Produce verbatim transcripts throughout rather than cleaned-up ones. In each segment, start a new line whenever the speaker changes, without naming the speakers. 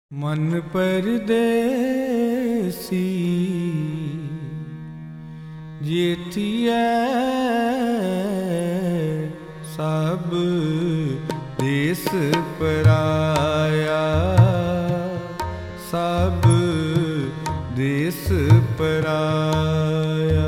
मन परदेसी जेठिया सब देश पराया, सब देश पराया।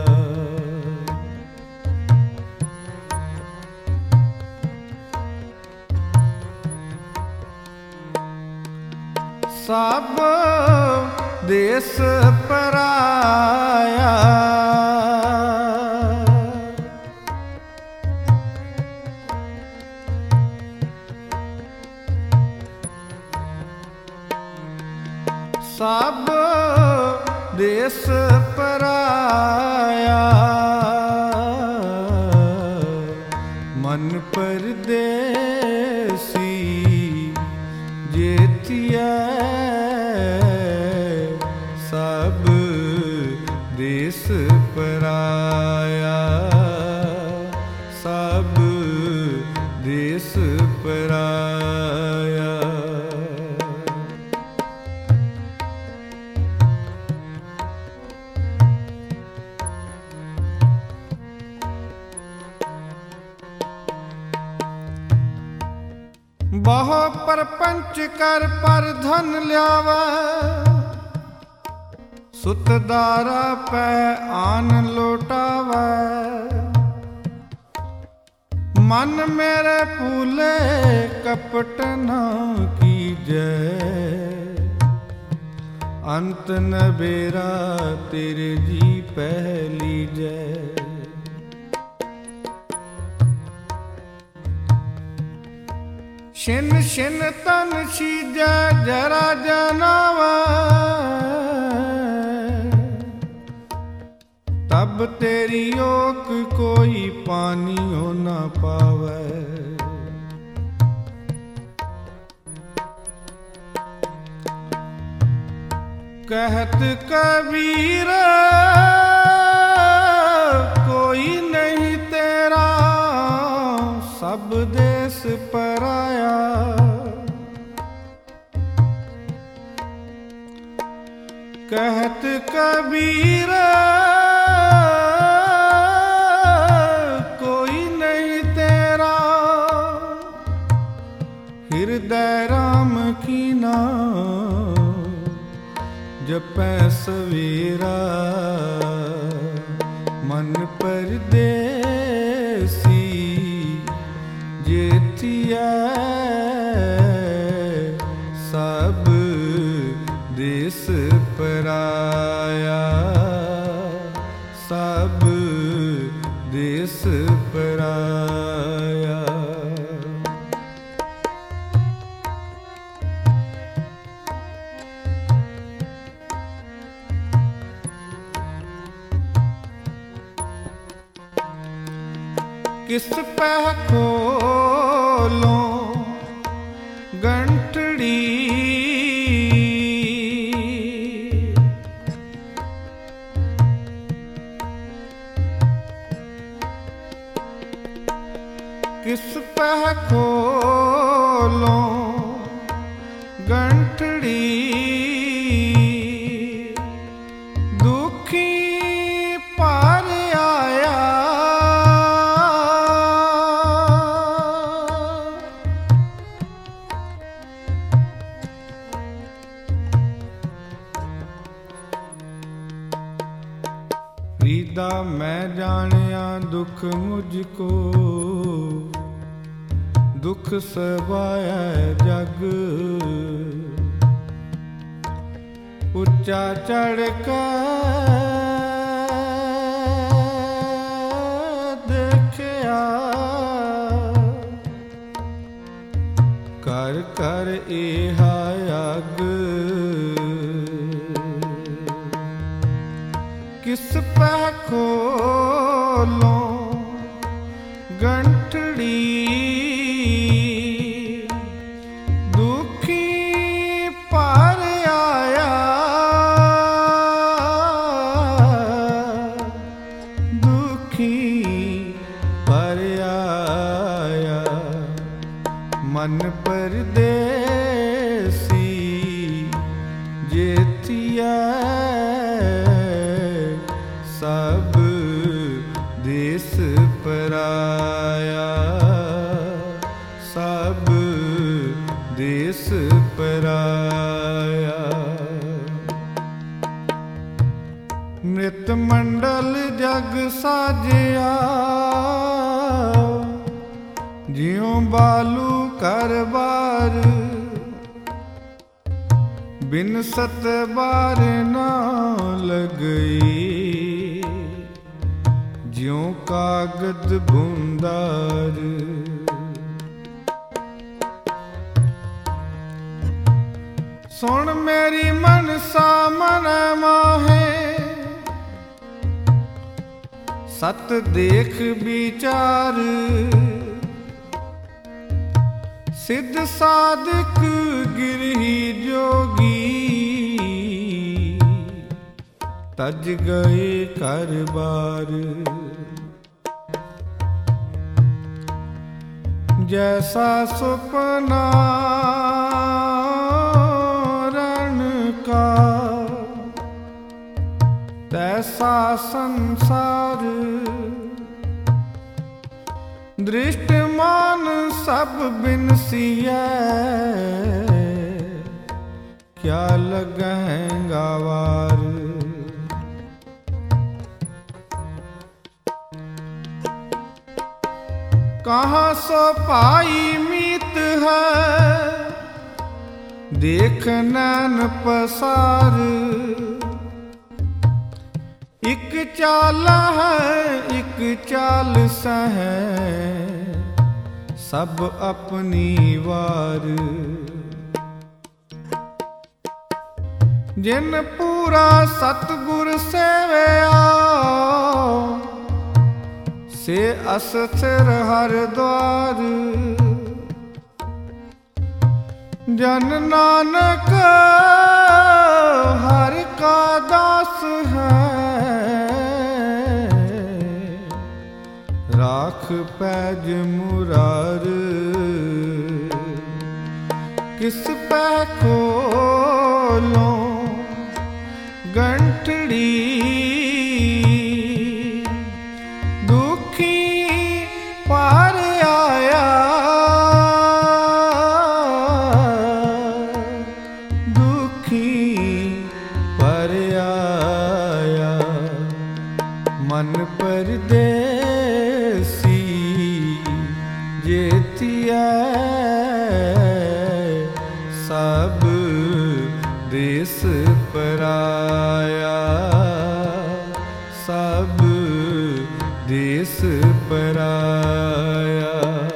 सब देश पराया, सब देश पराया। मन परदेसी जेठिया सब देश पराया, सब देश पराया। बहु परपंच कर पर धन ल्यावै, सुतदारा पै आन लोटावै। मन मेरे फूले कपट न कीजै, अंत नबेरा तेरे जी पहली जय। छिन छिन तन सीजै जरा जनावै, तब तेरी ओक कोई पानियो न पावै। कहत कबीर कोई नहीं तेरा, सब देश पराया। कहत कबीर कोई नहीं तेरा, हृदय राम की ना जपै सवेरा। मन परदेसी जेठिया सब देश पराया, सब देश पराया। किस पह खोलों गंठड़ी, किस पह खोलों गंठड़ी। दुखी पार आया, रीदा मैं जानिया दुख मुझको, दुख सवाया जग। उच्चा चढ़ कर देखया, कर कर एहा अग। किस पह खोलों गंठड़ी, दुखी पार आया, दुखी पार आया। मन परदेसी ਪਰਾਇਆ। ਮ੍ਰਿਤ ਮੰਡਲ ਜਗ ਸਾਜਿਆ, ਜਿਉ ਬਾਲੂ ਕਰ ਬਾਰ, ਬਿਨ ਸਤ ਬਾਰ ਨਾ ਲਗਈ, ਜਿਉ ਕਾਗਦ ਬੂੰਦਾਰ। ਸੁਣ ਮੇਰੀ ਮਨਸਾ ਮਨ ਮਾਹੇ, ਸਤ ਦੇਖ ਵਿਚਾਰ, ਸਿੱਧ ਸਾਧਕ ਗਿਰਹੀ ਜੋਗੀ, ਤਜ ਗਏ ਘਰ ਬਾਰ। ਜੈਸਾ ਸੁਪਨਾ ਰਨ ਕਾ, ਤੈਸਾ ਸੰਸਾਰ, ਦ੍ਰਿਸ਼ਟਮਾਨ ਸਭ ਬਿਨਸੀਐ, ਕਿਆ ਲਗਹਿਗਾ ਵਾਰ। ਕਹਾਂ ਸੋ ਭਾਈ ਮੀਤ ਹੈ, ਦੇਖ ਨੈਣ ਪਸਾਰ, ਇਕ ਚਾਲ ਹੈ ਇਕ ਚਾਲ ਸਹੈ, ਸਭ ਆਪਣੀ ਵਾਰ। ਜਿਨ ਪੂਰਾ ਸਤਿਗੁਰ ਸੇਵਿਆ, ਸੇ ਅਸਥਿਰ ਹਰਿ ਦੁਆਰ। ਜਨ ਨਾਨਕ ਹਰਿ ਕਾ ਦਾਸ ਹੈ, ਰਾਖ ਪੈਜ ਮੁਰਾਰ। ਕਿਸ ਪੈ ਖੋਲੋਂ ਗੰਠੜੀ, ਦੁਖੀ ਪਾਰ ਆਇਆ, ਦੁਖੀ ਪਰ ਆਇਆ। ਮਨ ਪਰਦੇਸੀ ਜੇਤੀਐ, ਸਭ ਦੇਸ ਪਰਾਇਆ, ਸਭ ਦੇਸ ਪਰਾਇਆ,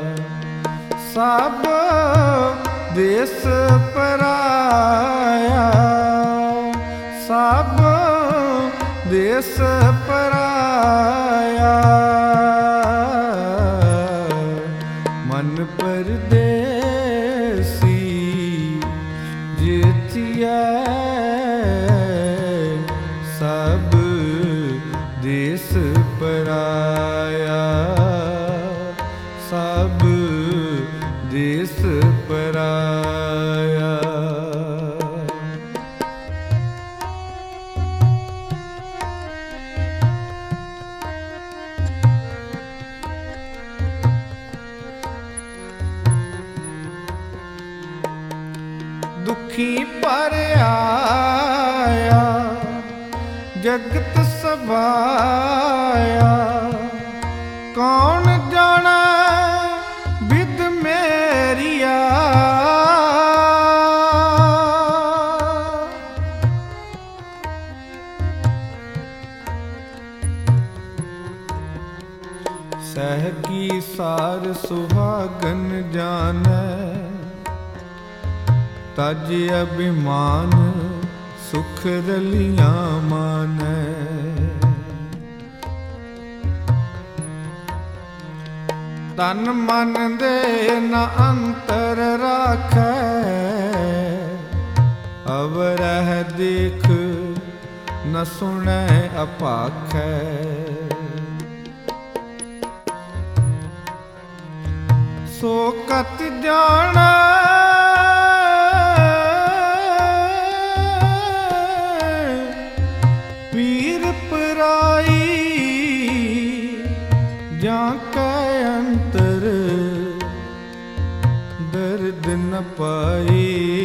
ਸਭ ਦੇਸ ਪਰਾਇਆ, ਸਭ ਦੇਸ ਪਰਾਇਆ। ਮਨ ਪਰਦੇਸੀ ਜੇਤੀਐ, ਸਭ ਦੇਸ ਪਰਾਇਆ, ਸਭ ਦੇਸ ਪਰਾਇਆ। ਦੁਖੀ ਪਰ ਆਇਆ, ਜਗਤ ਸਵਾਇਆ, ਕੌਣ ਜਾਣਾ ਬਿਦ ਮੇਰੀਆ। ਸਹਿਗੀ ਸਾਰ ਸੁਹਾਗਨ ਜਾਣੈ, ਤਜ ਅਭਿਮਾਨ ਸੁਖ ਰਲੀਆਂ ਮਾਨੈ। ਤਨ ਮਨ ਦੇ ਨ ਅੰਤਰ ਰਾਖੈ, ਅਵਰਹਿ ਦੇਖ ਨ ਸੁਣੈ ਅਪਾਖੈ। ਸੋ ਕਤ ਜਾਣਾ ਪੀਰ ਪਰਾਈ, ਜਾਂ ਕੈ ਅੰਤਰ ਦਰਦ ਨ ਪਾਈ।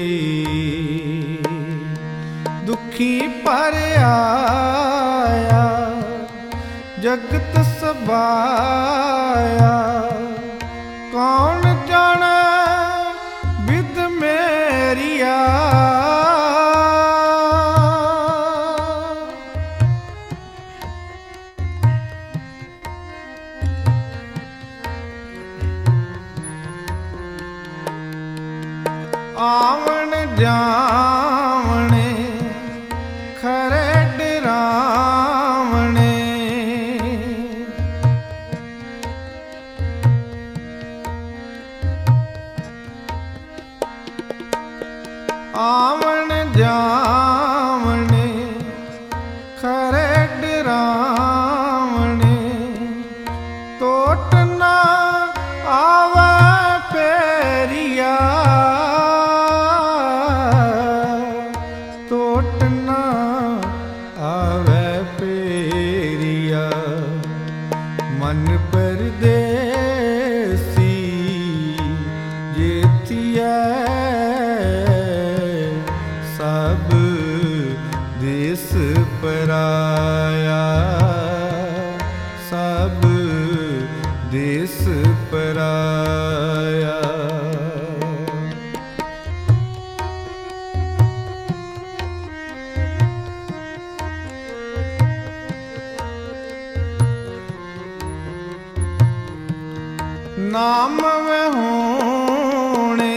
ਵੇਖੀ ਪਰ ਆਇਆ ਜਗਤ ਸਬਾਇਆ, ਕੌਣ ਜਾਣੈ ਵਿਦ ਮੇਰੀਆ। ਆਵਣ ਜਾਵਣੇ ਖਰੇ ਡਰਾਵਣੇ, ਆਵਣ ਜਾਵਣੇ ਖਰੇ ਡਰਾਵਣੇ, ਟੋਟ ਨਾ ਆਵੈ ਪੇਰੀਆ। ਟੋਟ ਨਾ ਆਵੈ ਪੇਰੀਆ, ਮਨ ਪਰਦੇਸੀ ਜੇਤੀਐ, ਸਭ ਦੇਸ ਪਰਾਇਆ, ਸਭ ਦੇਸ ਪਰਾਇਆ। ਨਾਮ ਵਹਿਓਣੇ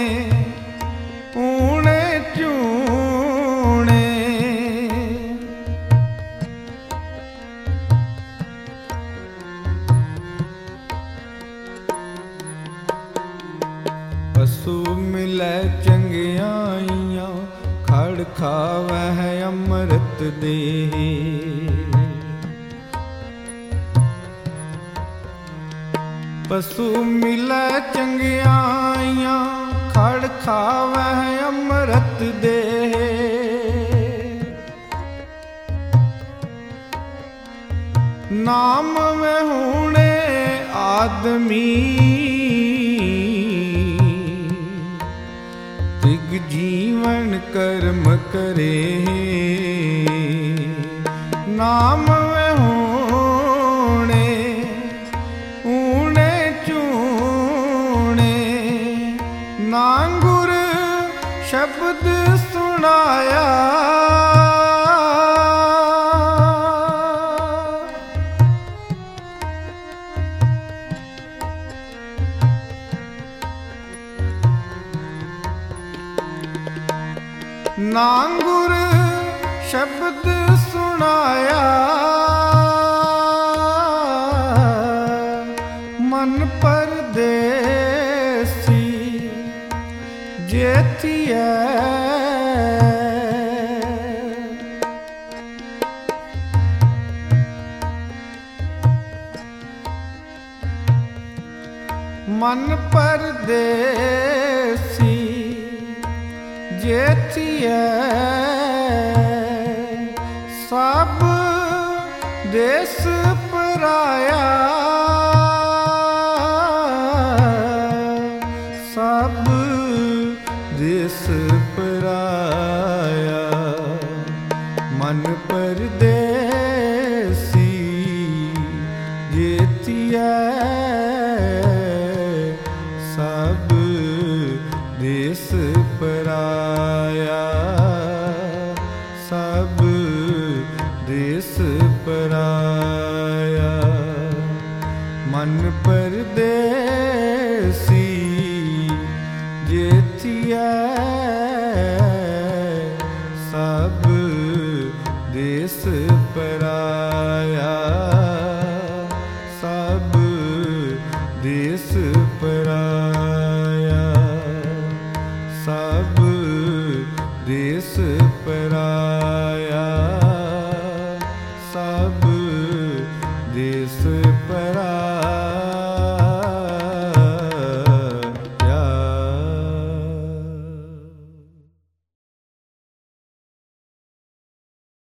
ਊਣੇ ਚੂਣੇ, ਪਸੂ ਮਿਲੈ ਚੰਗਿਆਈਆਂ, ਖੜ ਖਾਵਹਿ ਅੰਮ੍ਰਿਤ ਦੇਹ। ਪਸੂ ਮਿਲੈ ਚੰਗਿਆਈਆਂ, ਖੜ ਖਾਵਹਿ ਅੰਮ੍ਰਿਤ ਦੇਹ। ਨਾਮ ਵਹਿਓਣੇ ਆਦਮੀ, ਤਿਗ ਜੀਵਨ ਕਰਮ ਕਰੇ। ਨਾਮ ਵਹਿਓਣੇ ਊਣੇ ਚੂਣੇ, ਨਾ ਗੁਰ ਸ਼ਬਦ ਸੁਣਾਇਆ। ਨਾ ਗੁਰ ਸ਼ਬਦ ਸੁਣਾਇਆ, ਮਨ ਪਰਦੇਸੀ ਜੇਤੀਐ, ਮਨ ਪਰਦੇਸੀ ਜੇਤੀਐ, ਸਭ ਦੇਸ ਪਰਾਇਆ, ਸਭ ਦੇਸ ਪਰਾਇਆ। ਮਨ ਪਰਦੇਸੀ ਜੇਤੀਐ, ਸਭ ਦੇਸ ਪਰਾਇਆ, ਸਭ ਦੇਸ ਪਰਾਇਆ। ਮਨ ਪਰਦੇਸੀ ਜੇਤੀਐ, ਸਭ ਦੇਸ ਪਰਾਇਆ, ਸਭ ਦੇਸ ਪਰਾਇਆ, ਸਭ ਦੇਸ ਪਰਾਇਆ।